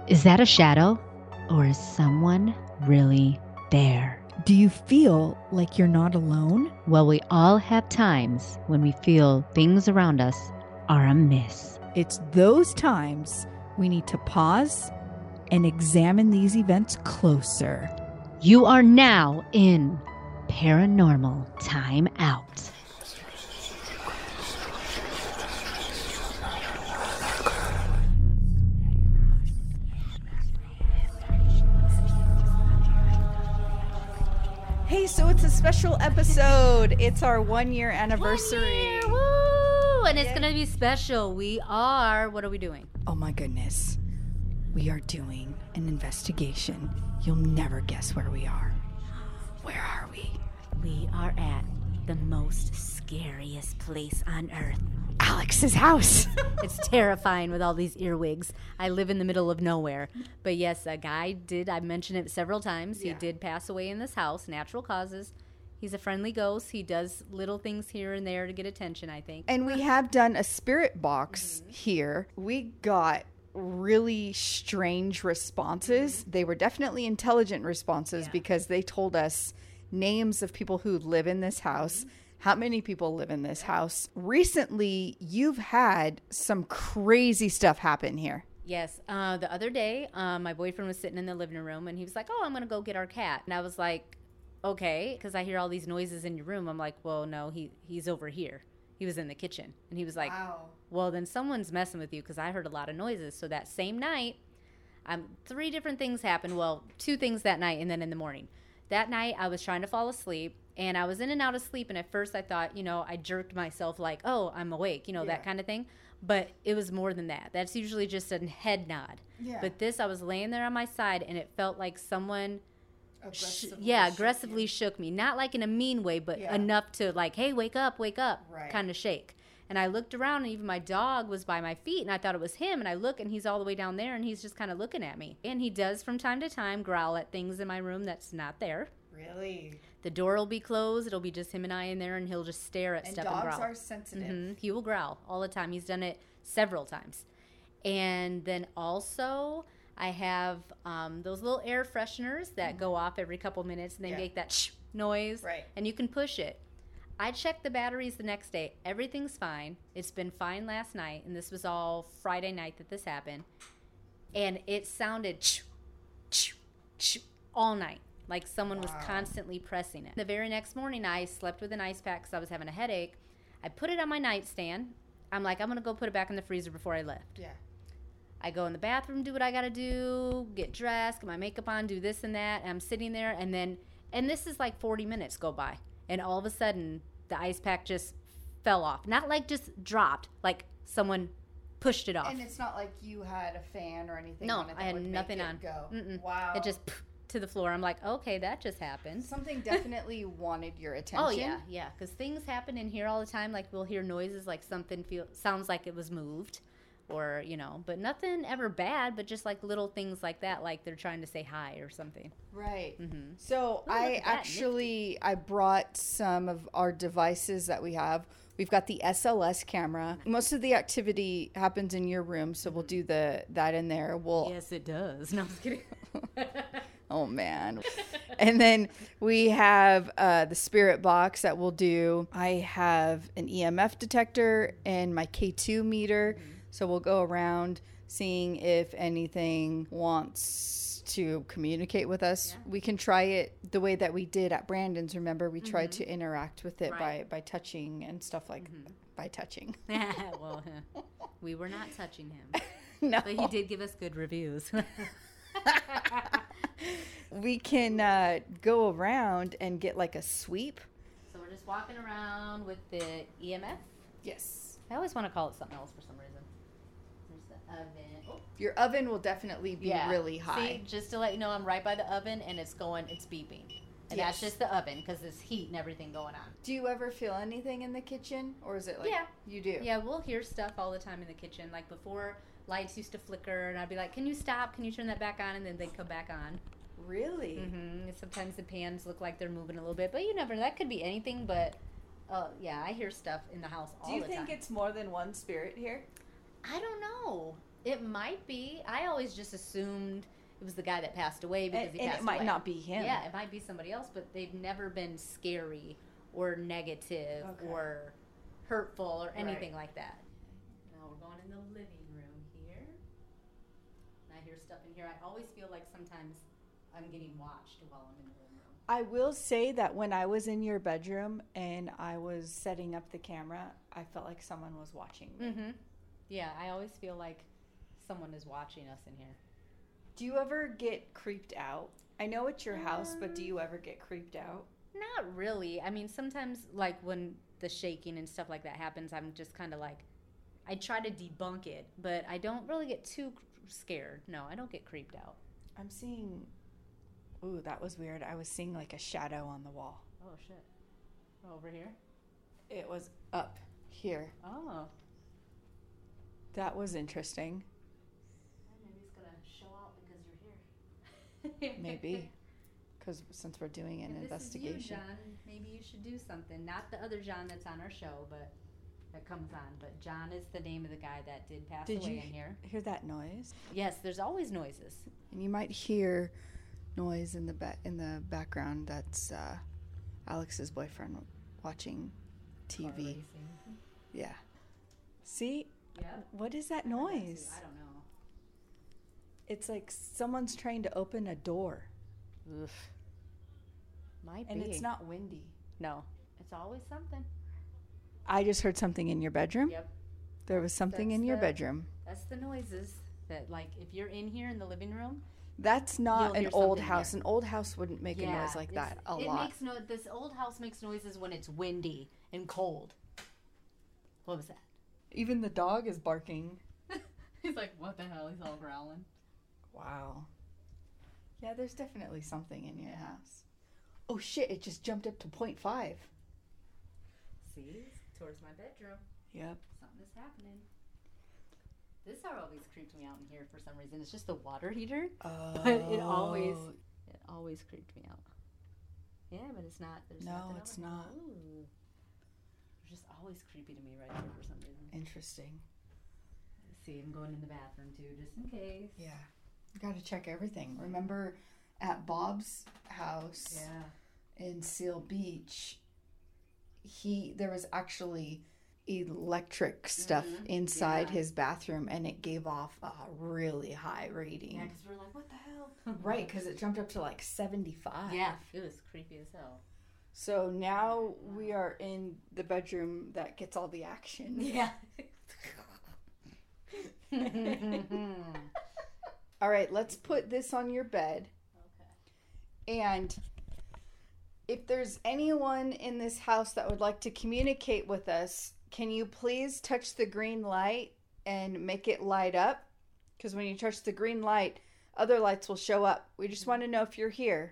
Is that a shadow? Or is someone really there? Do you feel like you're not alone? Well, we all have times when we feel things around us are amiss. It's those times we need to pause and examine these events closer. You are now in Paranormal Time Out. Hey, so it's a special episode. It's our 1 year anniversary. 1 year, woo! And it's going to be special. What are we doing? Oh my goodness. We are doing an investigation. You'll never guess where we are. Where are we? We are at the most scariest place on earth. Alex's house. It's terrifying with all these earwigs. I live in the middle of nowhere. But yes, a guy did, I mentioned it several times, he did pass away in this house, natural causes. He's a friendly ghost. He does little things here and there to get attention, I think. And we have done a spirit box here. We got really strange responses. They were definitely intelligent responses because they told us names of people who live in this house. How many people live in this house? Recently, you've had some crazy stuff happen here. Yes. The other day, my boyfriend was sitting in the living room and he was like, oh, I'm going to go get our cat. And I was like, okay, because I hear all these noises in your room. I'm like, well, no, he's over here. He was in the kitchen. And he was like, wow. Well, then someone's messing with you because I heard a lot of noises. So that same night, 3 different things happened. Well, 2 things that night and then in the morning. That night, I was trying to fall asleep. And I was in and out of sleep, and at first I thought, I jerked myself like, oh, I'm awake, that kind of thing. But it was more than that. That's usually just a head nod. Yeah. But this, I was laying there on my side, and it felt like someone aggressively shook me. Not like in a mean way, but enough to like, hey, wake up, kind of shake. And I looked around, and even my dog was by my feet, and I thought it was him. And I look, and he's all the way down there, and he's just kind of looking at me. And he does, from time to time, growl at things in my room that's not there. Really? The door will be closed. It'll be just him and I in there, and he'll just stare at stuff and growl. And dogs are sensitive. Mm-hmm. He will growl all the time. He's done it several times. And then also, I have those little air fresheners that go off every couple minutes, and they make that shh noise. Right. And you can push it. I checked the batteries the next day. Everything's fine. It's been fine last night, and this was all Friday night that this happened. And it sounded all night. Like someone was constantly pressing it. The very next morning, I slept with an ice pack because I was having a headache. I put it on my nightstand. I'm like, I'm going to go put it back in the freezer before I left. Yeah. I go in the bathroom, do what I got to do, get dressed, get my makeup on, do this and that. And I'm sitting there, and this is like 40 minutes go by. And all of a sudden, the ice pack just fell off. Not like just dropped, like someone pushed it off. And it's not like you had a fan or anything no, on it that I had would nothing make on. It go. Mm-mm. Wow. It just to the floor. I'm like, okay, that just happened. Something definitely wanted your attention. Oh yeah, because things happen in here all the time. Like we'll hear noises, like something sounds like it was moved, or but nothing ever bad. But just like little things like that, like they're trying to say hi or something. Right. Mm-hmm. So I brought some of our devices that we have. We've got the SLS camera. Most of the activity happens in your room, so we'll do that in there. Yes, it does. No, I'm just kidding. Oh, man. And then we have the spirit box that we'll do. I have an EMF detector and my K2 meter. Mm-hmm. So we'll go around seeing if anything wants to communicate with us. Yeah. We can try it the way that we did at Brandon's. Remember, we tried to interact with it by touching and stuff like by touching. Well, we were not touching him. No. But he did give us good reviews. We can go around and get like a sweep. So we're just walking around with the EMF? Yes. I always want to call it something else for some reason. There's the oven. Oh. Your oven will definitely be really high. See, just to let you know, I'm right by the oven and it's beeping. And that's just the oven because there's heat and everything going on. Do you ever feel anything in the kitchen? Or is it like you do? Yeah, we'll hear stuff all the time in the kitchen. Like before, lights used to flicker and I'd be like, can you stop? Can you turn that back on? And then they'd come back on. Really? Mm-hmm. Sometimes the pans look like they're moving a little bit, but you never. That could be anything. But I hear stuff in the house all the time. Do you think it's more than one spirit here? I don't know. It might be. I always just assumed it was the guy that passed away because he passed it might away. not be him. Yeah, it might be somebody else, but they've never been scary or negative or hurtful or anything like that. Now we're going in the living room here. And I hear stuff in here. I always feel like sometimes I'm getting watched while I'm in the living room. I will say that when I was in your bedroom and I was setting up the camera, I felt like someone was watching me. Mm-hmm. Yeah, I always feel like someone is watching us in here. Do you ever get creeped out? I know it's your house, but do you ever get creeped out? Not really. I mean, sometimes, like, when the shaking and stuff like that happens, I'm just kind of like, I try to debunk it, but I don't really get too scared. No, I don't get creeped out. I'm seeing... Ooh, that was weird. I was seeing, like, a shadow on the wall. Oh, shit. Over here? It was up here. Oh. That was interesting. Maybe it's going to show out because you're here. Maybe. Because since we're doing an investigation. This is you, John. Maybe you should do something. Not the other John that's on our show, but that comes on. But John is the name of the guy that did pass away in here. Hear that noise? Yes, there's always noises. And you might hear noise in the background. That's Alex's boyfriend watching TV. Yeah. See? Yeah. What is that noise? I don't know. It's like someone's trying to open a door. Ugh. Might And be. it's not windy. No. It's always something. I just heard something in your bedroom. Yep. There was something in your bedroom. That's the noises that, like, if you're in here in the living room. That's not You'll an hear old something house. there. An old house wouldn't make a noise like that a lot. This old house makes noises when it's windy and cold. What was that? Even the dog is barking. He's like, what the hell? He's all growling. Wow. Yeah, there's definitely something in your house. Oh shit, it just jumped up to 0.5. See? Towards my bedroom. Yep. Something is happening. This always creeped me out in here for some reason. It's just the water heater. Oh. But it always creeped me out. Yeah, but it's not. There's No, nothing it's over here. not. Ooh. It's just always creepy to me right there for some reason. Interesting. Let's see, I'm going in the bathroom too, just in case. Yeah. You got to check everything. Remember at Bob's house in Seal Beach, there was actually electric stuff inside his bathroom, and it gave off a really high rating. Yeah, because we're like, what the hell? Right, because it jumped up to like 75. Yeah, it was creepy as hell. So now we are in the bedroom that gets all the action. Yeah. All right, let's put this on your bed. Okay. And if there's anyone in this house that would like to communicate with us, can you please touch the green light and make it light up? Because when you touch the green light, other lights will show up. We just want to know if you're here.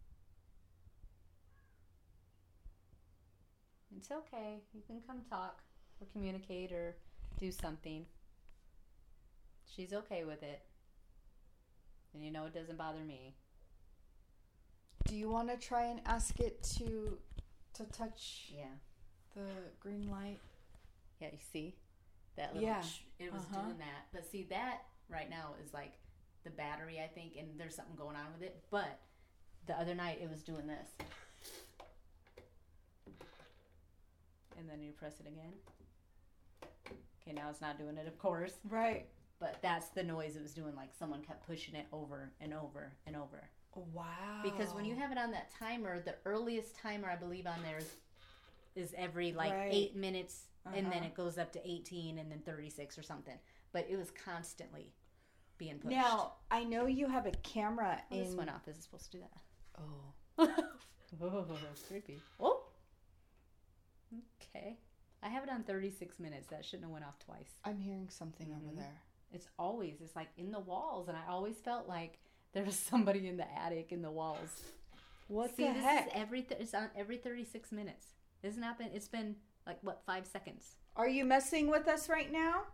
It's okay. You can come talk or communicate or do something. She's okay with it. And you know it doesn't bother me. Do you want to try and ask it to touch the green light? Yeah, you see? That little it was Uh-huh. doing that. But see, that right now is like the battery, I think, and there's something going on with it. But the other night it was doing this. And then you press it again. Okay, now it's not doing it, of course. Right. But that's the noise it was doing, like someone kept pushing it over and over and over. Wow. Because when you have it on that timer, the earliest timer I believe on there is every 8 minutes, and then it goes up to 18 and then 36 or something. But it was constantly being pushed. Now, I know you have a camera in... This went off. Is it supposed to do that? Oh. Oh, that's creepy. Oh! Okay. I have it on 36 minutes. That shouldn't have went off twice. I'm hearing something over there. It's like in the walls, and I always felt like there was somebody in the attic in the walls. What the heck? It's on every 36 minutes. It's been like, 5 seconds. Are you messing with us right now?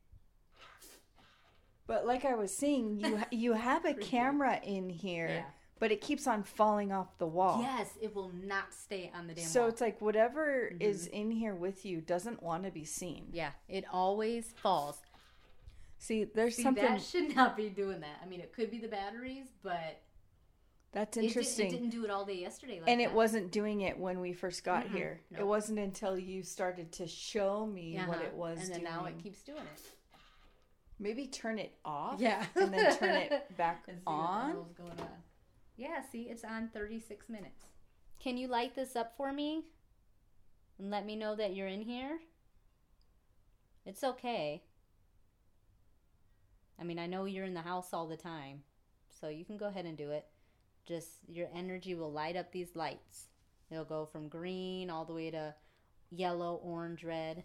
But like I was saying, you have a camera in here but it keeps on falling off the wall. Yes, it will not stay on the damn So wall. it's like whatever is in here with you doesn't want to be seen. Yeah, it always falls. See, there's See, something that should not be doing that. I mean, it could be the batteries, but that's it interesting. didn't do it all day yesterday. Like And that. it wasn't doing it when we first got here. Nope. It wasn't until you started to show me what it was and then doing. now it keeps doing it. Maybe turn it off. Yeah. And then turn it back And see on. what the hell's going on. Yeah, see, it's on 36 minutes. Can you light this up for me? And let me know that you're in here? It's okay. I mean, I know you're in the house all the time, so you can go ahead and do it. Just your energy will light up these lights. It'll go from green all the way to yellow, orange, red.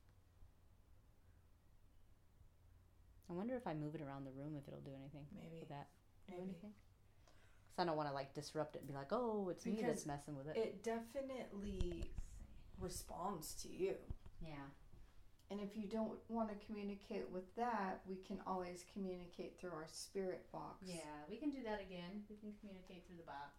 I wonder if I move it around the room if it'll do anything. Maybe. With that. Do Maybe. anything? Because I don't want to like disrupt it and be like, oh, it's me that's messing with it. It definitely responds to you. Yeah. And if you don't want to communicate with that, we can always communicate through our spirit box. Yeah, we can do that again. We can communicate through the box.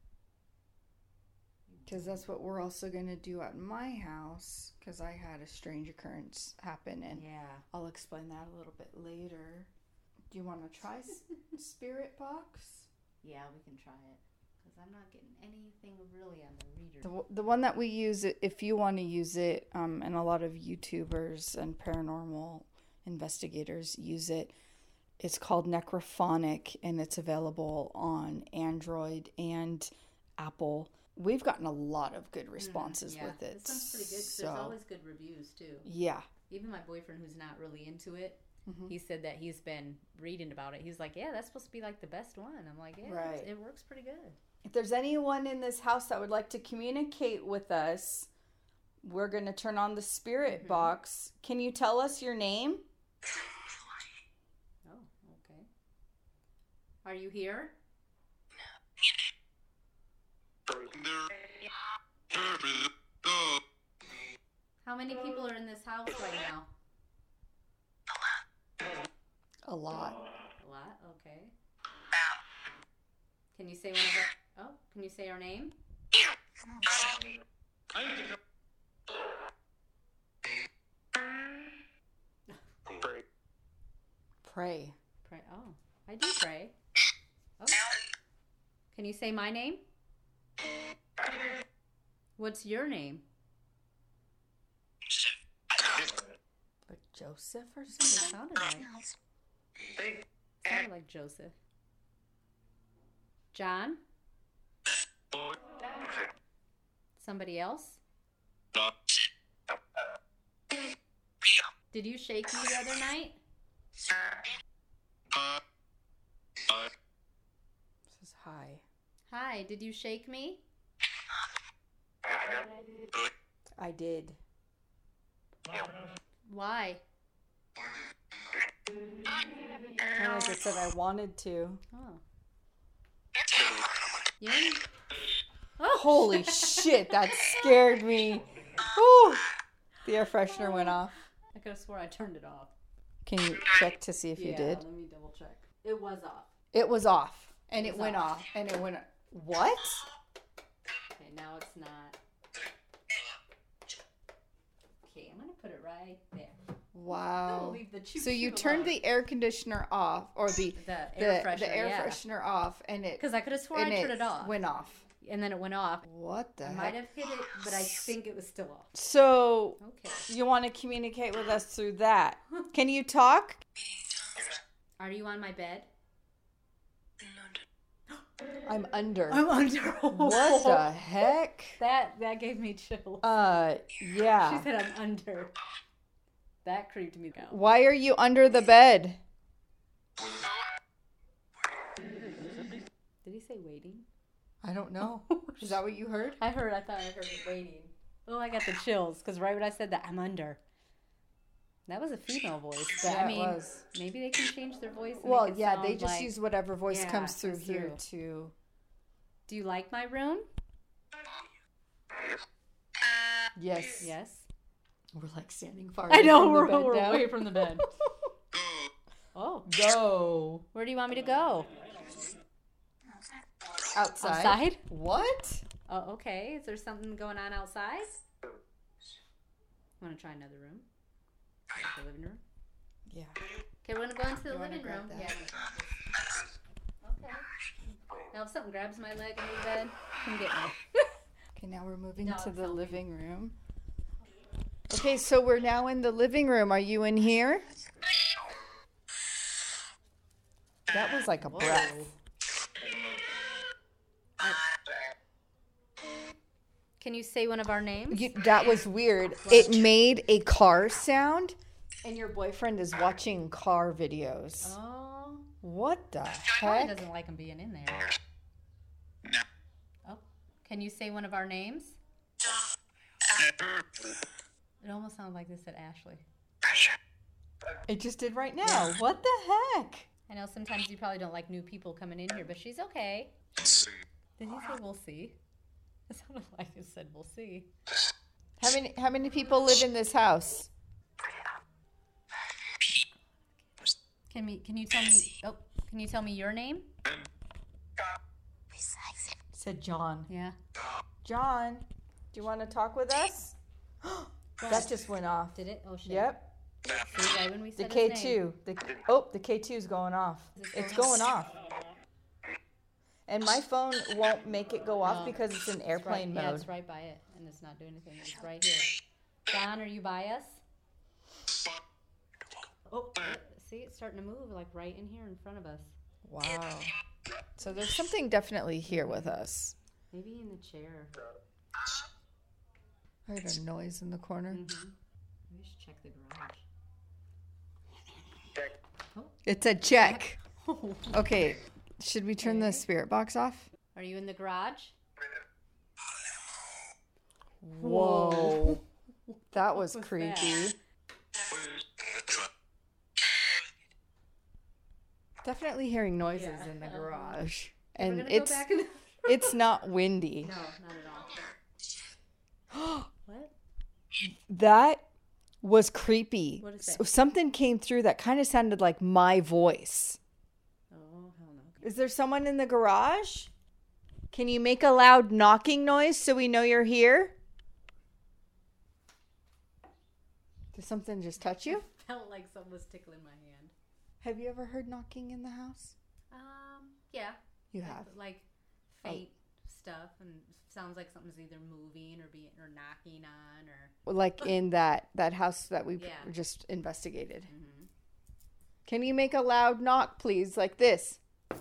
Because that's what we're also going to do at my house. Because I had a strange occurrence happen. And Yeah. I'll explain that a little bit later. Do you want to try spirit box? Yeah, we can try it. Because I'm not getting anything really on the reader. The one that we use, if you want to use it, and a lot of YouTubers and paranormal investigators use it, it's called Necrophonic, and it's available on Android and Apple. We've gotten a lot of good responses Yeah, with it. This one's pretty good 'cause there's always good reviews, too. Yeah. Even my boyfriend, who's not really into it, Mhm. he said that he's been reading about it. He's like, yeah, that's supposed to be like the best one. I'm like, yeah, Right. it works pretty good. If there's anyone in this house that would like to communicate with us, we're going to turn on the spirit box. Can you tell us your name? Oh, okay. Are you here? How many people are in this house right now? A lot. A lot? Okay. Can you say one of our... Oh, can you say our name? Pray. Pray. Oh, I do pray. Oh. Can you say my name? What's your name? Like Joseph or It something? sounded like... Sounded like Joseph. John? Somebody else? Did you shake me the other night? This is hi. Hi, did you shake me? I did. Why? Kind of like I said, I wanted to. Oh. You in? Oh, Holy shit, that scared me. Whew. The air freshener went off. I could have swore I turned it off. Can you check to see if you did? Let me double check. It was off. It was off. And it was went off. off. And it went... What? Okay, now it's not. Okay, I'm gonna put it right there. Wow. Don't leave the choo-choo So you turned alone. the air conditioner off, or the air freshener, the air yeah. freshener off, and it Because I could have sworn and I turned it off. went off. And then it went off. What the I heck? might have hit it, but I think it was still off. So Okay. you want to communicate with us through that? Can you talk? Are you on my bed? I'm under. I'm under. What the heck? That gave me chills. Yeah. She said I'm under. That creeped me out. Why are you under the bed? Did he say waiting? I don't know. Is that what you heard? I thought I heard waiting. Oh, I got the chills because right when I said that, I'm under. That was a female voice, but Yeah, I mean, it was. maybe they can change their voice. And Well, make it yeah, they sound just like, use whatever voice Yeah, comes through that's here true. to. Do you like my room? Yes. Yes. We're like standing far. I know from the bed we're now. away from the bed. Oh, Go. where do you want me to go? Outside. Outside? What? Oh, okay. Is there something going on outside? Want to try another room? Like the living room? Yeah. Okay, we're gonna go into the You wanna living room. grab that? Yeah. Okay. Now, if something grabs my leg in the bed, come get me. Okay, now we're moving Dog's to the helping. living room. Okay, so we're now in the living room. Are you in here? That was like a breath. Can you say one of our names? That was weird. It made a car sound, and your boyfriend is watching car videos. Oh, What the probably heck? doesn't like him being in there. Oh, can you say one of our names? It almost sounded like this at Ashley. It just did right now. What the heck? I know sometimes you probably don't like new people coming in here, but she's okay. Did he say we'll see? It sounded like it said we'll see. How many people live in this house? Can you tell me? Oh, can you tell me your name? Said John. Yeah. John, do you want to talk with us? That just went off. Did it? Oh shit. Yep. See, right when we The said his name. K2. The K2 is going off. It's going off. And my phone won't make it go off No. because it's in It's airplane right, Yeah, mode. it's right by it, and it's not doing anything. It's right here. John, are you by us? Oh, see, it's starting to move like right in here in front of us. Wow. So there's something definitely here with us. Maybe in the chair. I heard a noise in the corner. Mm-hmm. We should check the garage. It's a check. Okay, should we turn the spirit box off? Are you in the garage? Whoa. That was What's creepy. that? Definitely hearing noises Yeah. in the garage. We're And gonna it's go back in the... it's not windy. No, not at all. What? That was creepy. What is So that? something came through that kind of sounded like my voice. Oh, hell no. Is there someone in the garage? Can you make a loud knocking noise so we know you're here? Did something just touch you? Felt like something was tickling my hand. Have you ever heard knocking in the house? Yeah. You have. Like faint stuff, and sounds like something's either moving or knocking on or. Like in that house that we Yeah. just investigated. Mm-hmm. Can you make a loud knock, please, like this?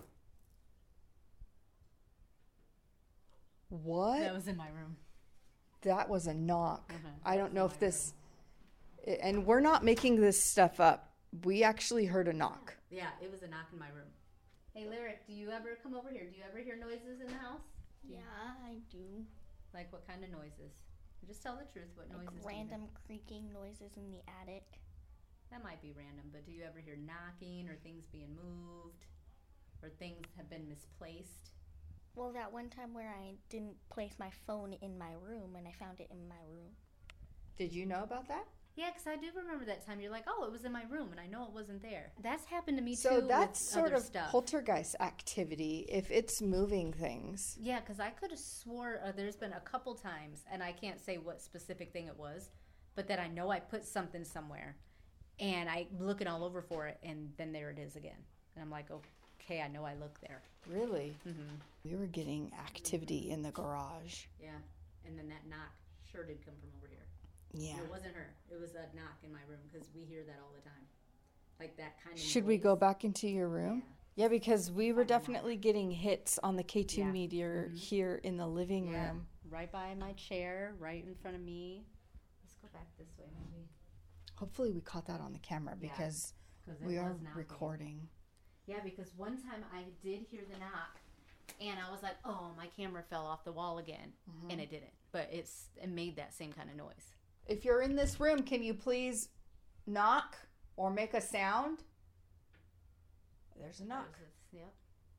What? That was in my room. That was a knock. I That don't was know in if my this, and we're not making this stuff up. We actually heard a knock. Yeah, it was a knock in my room. Hey, Lyric, do you ever come over here? Do you ever hear noises in the house? Yeah, I do. Like what kind of noises? Just tell the truth. What Like noises? do you hear? random creaking noises in the attic. That might be random, but do you ever hear knocking or things being moved, or things have been misplaced? Well, that one time where I didn't place my phone in my room and I found it in my room. Did you know about that? Yeah, because I do remember that time. You're like, oh, it was in my room, and I know it wasn't there. That's happened to me too. So that's with sort other of stuff. poltergeist activity if it's moving things. Yeah, because I could have swore there's been a couple times, and I can't say what specific thing it was, but that I know I put something somewhere, and I'm looking all over for it, and then there it is again. And I'm like, okay, I know I look there. Really? Mm-hmm. We were getting activity in the garage. Yeah, and then that knock sure did come from over here. Yeah. It wasn't her. It was a knock in my room, because we hear that all the time. Like that kind of Should we noise. go back into your room? Yeah, because we were definitely getting hits on the K2 Yeah. meter here in the living Yeah, room. right by my chair, right in front of me. Let's go back this way, maybe. Hopefully we caught that on the camera Yeah, because 'Cause it we are was knocking. recording. Yeah, because one time I did hear the knock, and I was like, "Oh, my camera fell off the wall again," and it didn't. But it made that same kind of noise. If you're in this room, can you please knock or make a sound? There's a knock. Yep.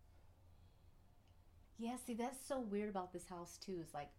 Yeah, see, that's so weird about this house too. Is like,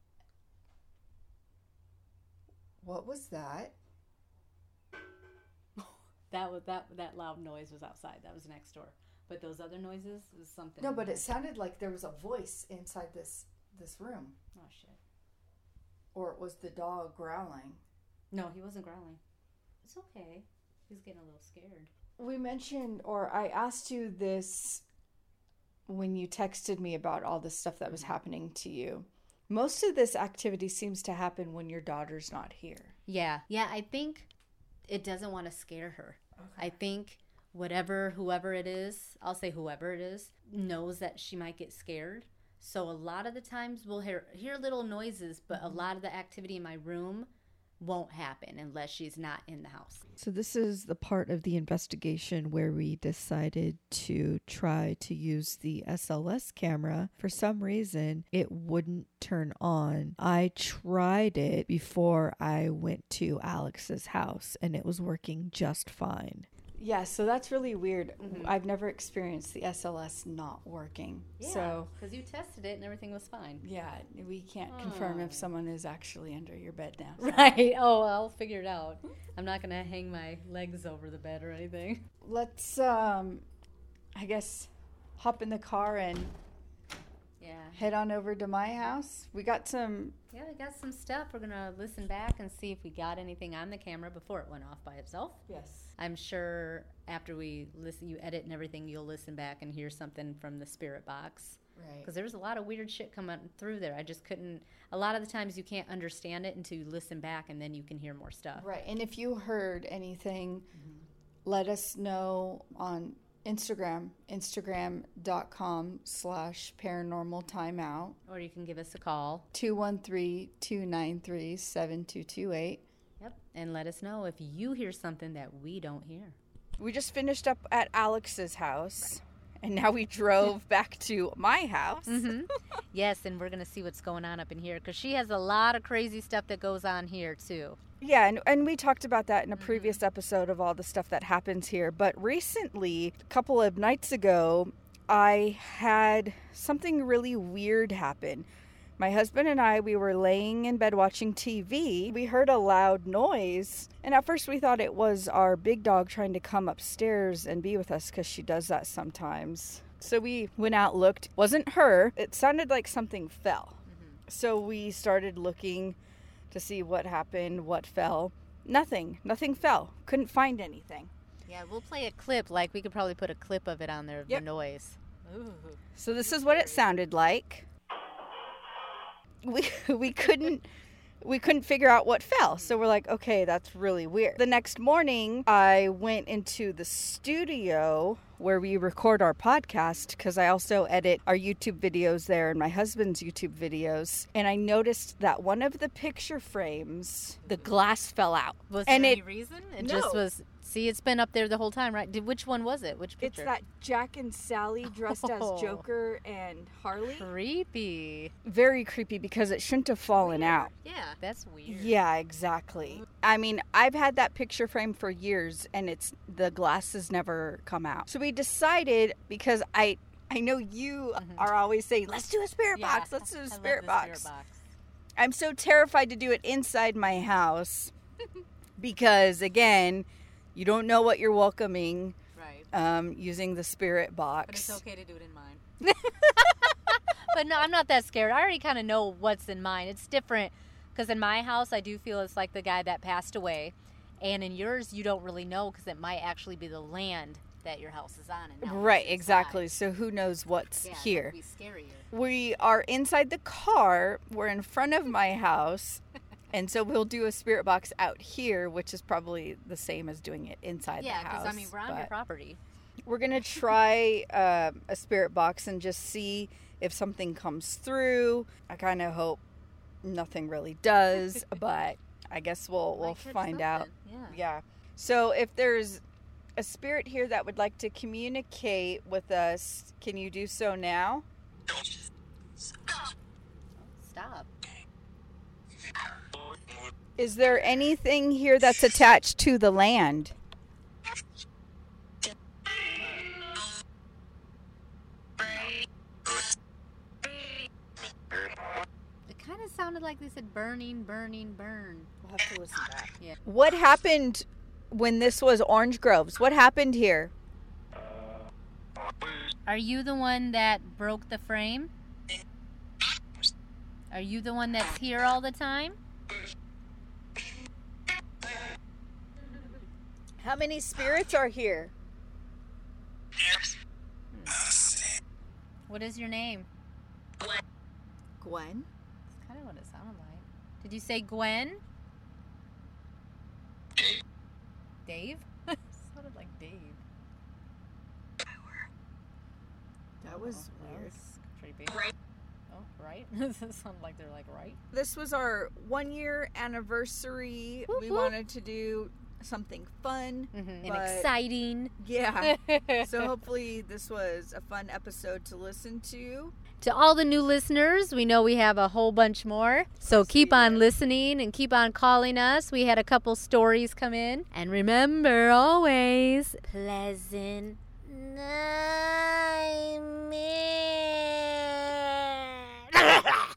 What was that? that was that loud noise was outside. That was next door. But those other noises was something. No, but it sounded like there was a voice inside this room. Oh, shit. Or it was the dog growling. No, he wasn't growling. It's okay. He was getting a little scared. We mentioned, or I asked you this when you texted me about all the stuff that was happening to you. Most of this activity seems to happen when your daughter's not here. Yeah. Yeah, I think it doesn't want to scare her. Okay. I think whoever it is, I'll say whoever it is, knows that she might get scared. So a lot of the times we'll hear little noises, but a lot of the activity in my room won't happen unless she's not in the house. So this is the part of the investigation where we decided to try to use the SLS camera. For some reason, it wouldn't turn on. I tried it before I went to Alex's house, and it was working just fine. Yeah, so that's really weird. Mm-hmm. I've never experienced the SLS not working. Yeah, so because you tested it and everything was fine. Yeah, we can't confirm if someone is actually under your bed now. So. Right. Oh, I'll figure it out. I'm not going to hang my legs over the bed or anything. Let's, I guess, hop in the car and head on over to my house. We got some... Yeah, we got some stuff. We're going to listen back and see if we got anything on the camera before it went off by itself. Yes. I'm sure after we listen, you edit and everything, you'll listen back and hear something from the spirit box. Right. Because there was a lot of weird shit coming through there. I just couldn't... A lot of the times you can't understand it until you listen back, and then you can hear more stuff. Right. And if you heard anything, let us know on Instagram.com/paranormaltimeout. Or you can give us a call. 213-293-7228. Yep. And let us know if you hear something that we don't hear. We just finished up at Alex's house. Right. And now we drove back to my house. Mm-hmm. Yes, and we're going to see what's going on up in here. Because she has a lot of crazy stuff that goes on here, too. Yeah, and we talked about that in a previous episode of all the stuff that happens here. But recently, a couple of nights ago, I had something really weird happen. My husband and I, we were laying in bed watching TV. We heard a loud noise. And at first we thought it was our big dog trying to come upstairs and be with us because she does that sometimes. So we went out, looked. Wasn't her. It sounded like something fell. So we started looking to see what happened, what fell. Nothing fell. Couldn't find anything. Yeah, we'll play a clip. Like, we could probably put a clip of it on there, of the noise. Ooh. So this is what it sounded like. We couldn't figure out what fell. So we're like, okay, that's really weird. The next morning, I went into the studio where we record our podcast, because I also edit our YouTube videos there and my husband's YouTube videos. And I noticed that one of the picture frames, the glass fell out. Was there any reason? It just was... See, it's been up there the whole time, right? Which one was it? Which picture? It's that Jack and Sally dressed as Joker and Harley. Creepy. Very creepy, because it shouldn't have fallen out. Yeah, that's weird. Yeah, exactly. I mean, I've had that picture frame for years, and the glass has never come out. So we decided, because I know you are always saying, let's do a spirit box. Let's do a spirit box. I'm so terrified to do it inside my house because, again... You don't know what you're welcoming using the spirit box. But it's okay to do it in mine. But no, I'm not that scared. I already kind of know what's in mine. It's different because in my house, I do feel it's like the guy that passed away. And in yours, you don't really know because it might actually be the land that your house is on. And right, exactly. So who knows what's here. That would be scarier. We are inside the car. We're in front of my house. And so we'll do a spirit box out here, which is probably the same as doing it inside the house. Yeah, because, I mean, we're on your property. We're going to try a spirit box and just see if something comes through. I kind of hope nothing really does, but I guess we'll find out. Yeah. So if there's a spirit here that would like to communicate with us, can you do so now? Stop. Is there anything here that's attached to the land? It kind of sounded like they said burning, burning, burn. We'll have to listen back. Yeah. What happened when this was Orange Groves? What happened here? Are you the one that broke the frame? Are you the one that's here all the time? How many spirits are here? What is your name? Gwen. That's kind of what it sounded like. Did you say Gwen? Dave? Sounded like Dave. That was weird. That's creepy. Right. Oh, right? Does it sound like they're like, right? This was our 1-year anniversary. Whoop, We whoop. wanted to do something fun. And But- exciting. Yeah. So hopefully this was a fun episode to listen to. To all the new listeners, we know we have a whole bunch more. So Yes, keep we on do. listening and keep on calling us. We had a couple stories come in. And remember always, pleasant nightmares.